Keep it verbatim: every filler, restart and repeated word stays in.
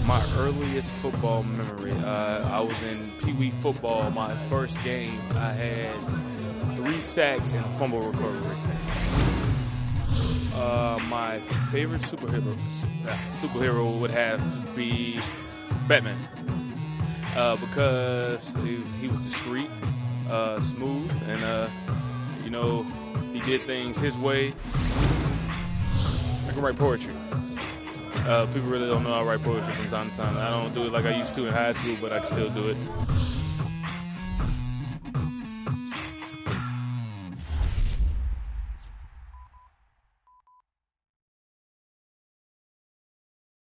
My earliest football memory, uh, I was in Pee Wee football. My first game, I had three sacks and a fumble recovery. Uh, my favorite superhero superhero would have to be Batman, uh, because he, he was discreet, uh, smooth, and uh, you know, he did things his way. I can write poetry. Uh, people really don't know I write poetry from time to time. I don't do it like I used to in high school, but I can still do it.